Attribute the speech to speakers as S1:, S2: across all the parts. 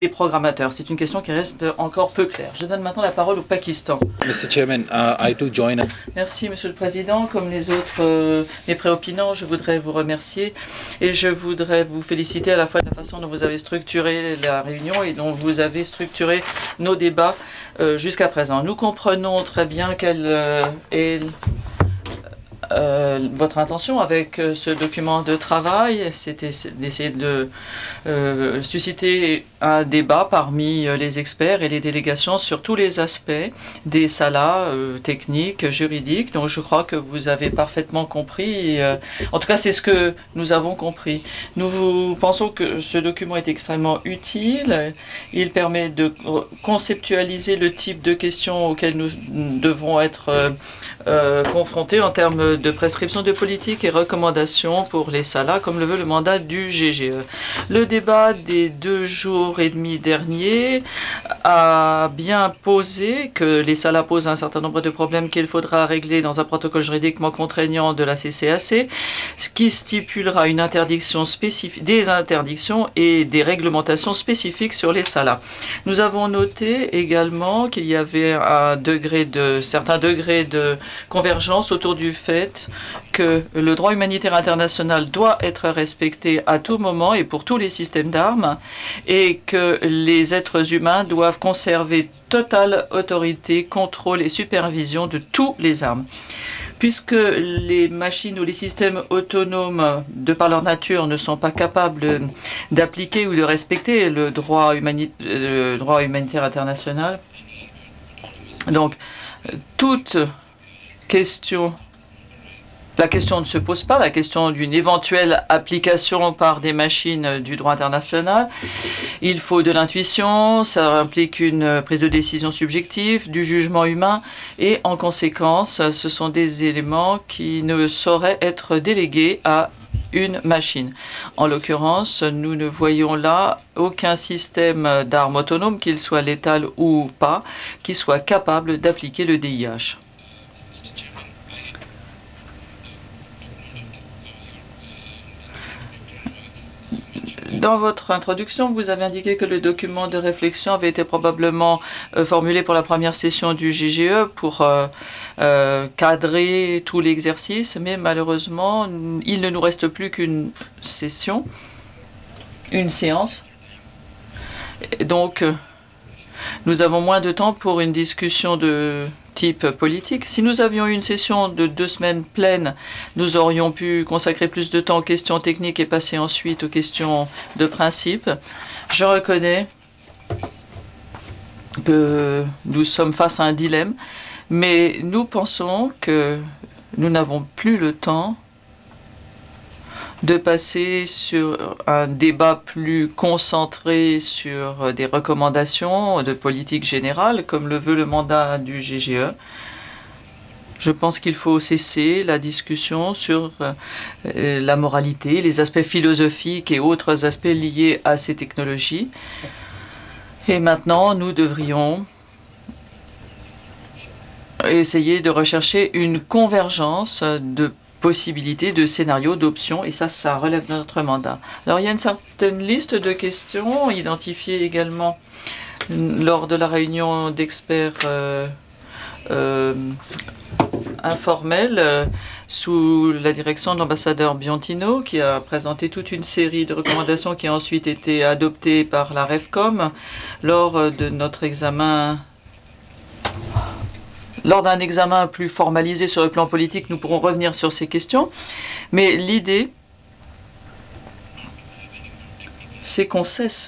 S1: les programmateurs. C'est une question qui reste encore peu claire. Je donne maintenant la parole au Pakistan.
S2: Mr. Chairman, I too join.
S1: Merci, Monsieur le Président. Comme les autres, mes préopinants, je voudrais vous remercier et je voudrais vous féliciter à la fois de la façon dont vous avez structuré la réunion et dont vous avez structuré nos débats jusqu'à présent. Nous comprenons très bien quelle est votre intention avec ce document de travail, c'était d'essayer de susciter un débat parmi les experts et les délégations sur tous les aspects des salas techniques, juridiques. Donc je crois que vous avez parfaitement compris. En tout cas, c'est ce que nous avons compris. Nous pensons que ce document est extrêmement utile. Il permet de conceptualiser le type de questions auxquelles nous devons être confrontés en termes de prescription de politique et recommandations pour les salas, comme le veut le mandat du GGE. Le débat des 2 jours et demi derniers a bien posé que les salas posent un certain nombre de problèmes qu'il faudra régler dans un protocole juridiquement contraignant de la CCAC, ce qui stipulera une interdiction spécifique, des interdictions et des réglementations spécifiques sur les salas. Nous avons noté également qu'il y avait certains degrés de convergence autour du fait que le droit humanitaire international doit être respecté à tout moment et pour tous les systèmes d'armes et que les êtres humains doivent conserver totale autorité, contrôle et supervision de tous les armes. Puisque les machines ou les systèmes autonomes, de par leur nature, ne sont pas capables d'appliquer ou de respecter le droit humanitaire international, donc toute la question ne se pose pas, la question d'une éventuelle application par des machines du droit international. Il faut de l'intuition, ça implique une prise de décision subjective, du jugement humain, et en conséquence, ce sont des éléments qui ne sauraient être délégués à une machine. En l'occurrence, nous ne voyons là aucun système d'armes autonome, qu'il soit létal ou pas, qui soit capable d'appliquer le DIH. Dans votre introduction, vous avez indiqué que le document de réflexion avait été probablement formulé pour la première session du GGE pour cadrer tout l'exercice, mais malheureusement, il ne nous reste plus qu'une session, une séance. Donc, nous avons moins de temps pour une discussion de type politique. Si nous avions eu une session de 2 semaines pleines, nous aurions pu consacrer plus de temps aux questions techniques et passer ensuite aux questions de principe. Je reconnais que nous sommes face à un dilemme, mais nous pensons que nous n'avons plus le temps de passer sur un débat plus concentré sur des recommandations de politique générale, comme le veut le mandat du GGE. Je pense qu'il faut cesser la discussion sur la moralité, les aspects philosophiques et autres aspects liés à ces technologies. Et maintenant, nous devrions essayer de rechercher une convergence de possibilités, de scénarios, d'options, et ça relève de notre mandat. Alors, il y a une certaine liste de questions identifiées également lors de la réunion d'experts informelle sous la direction de l'ambassadeur Biontino, qui a présenté toute une série de recommandations qui a ensuite été adoptées par la REFCOM lors de notre examen. Lors d'un examen plus formalisé sur le plan politique, nous pourrons revenir sur ces questions. Mais l'idée, c'est qu'on cesse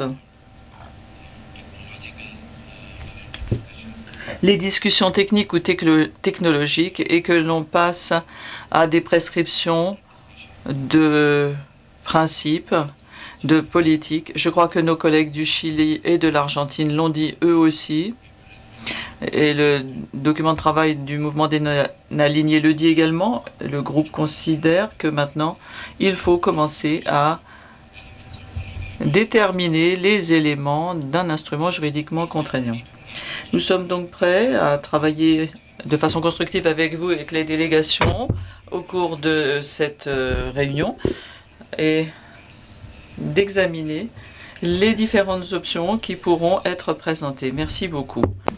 S1: les discussions techniques ou technologiques et que l'on passe à des prescriptions de principes, de politique. Je crois que nos collègues du Chili et de l'Argentine l'ont dit eux aussi. Et le document de travail du mouvement des non-alignés le dit également. Le groupe considère que maintenant, il faut commencer à déterminer les éléments d'un instrument juridiquement contraignant. Nous sommes donc prêts à travailler de façon constructive avec vous et avec les délégations au cours de cette réunion et d'examiner les différentes options qui pourront être présentées. Merci beaucoup.